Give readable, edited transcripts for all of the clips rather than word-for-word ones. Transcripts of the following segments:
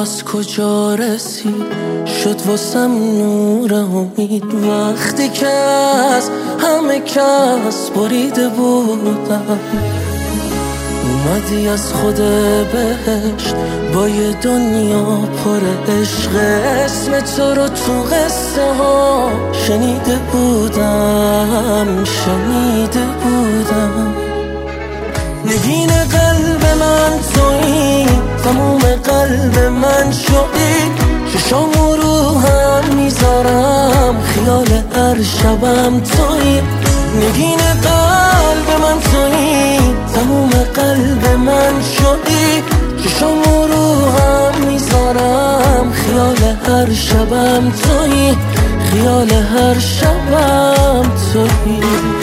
از کجا رسید شد واسم نور امید. وقتی که از همه کس بریده بودم اومدی از خود بهشت با یه دنیا پر عشق. اسم تو رو تو قصه ها شنیده بودم نگین قلب من تویی، تموم قلب من شدی. ششامو رو هم میذارم خیال هر شبم تویی. نگین قلب من تویی، تموم قلب من شدی. ششامو رو هم میذارم خیال هر شبم تویی. خیال هر شبم تویی.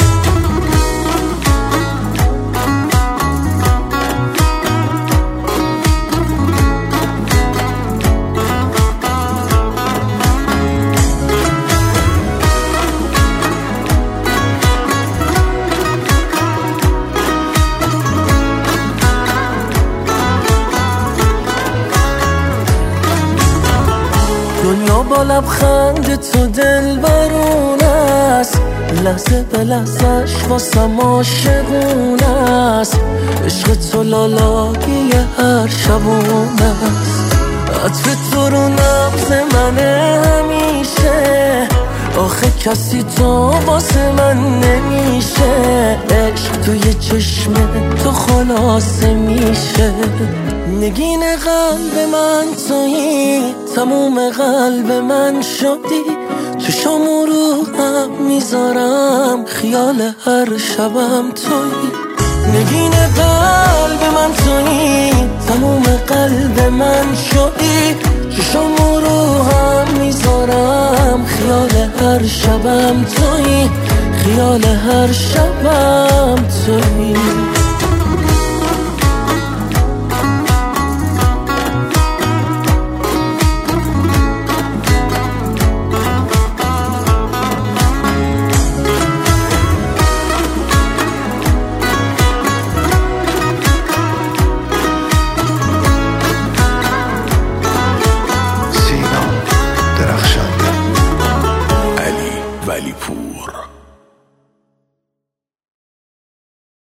دنیا با لبخند تو دلبرون است، لحظه به لحظهش واسم عاشقون است. عشق تو لالایی هر شبونه است، عطر تو رو نبض منه همیشه. آخه کسی تو واسه من نمیشه، عشق توی چشم تو خلاصه میشه. نگین قلب من تویی، تموم قلب من شدی. چشامو رو هم میذارم خیال هر شبم تویی. نگین قلب من تویی، تموم قلب من شدی. چشامو رو هم میذارم خیال هر شبم تویی. خیال هر شبم تویی.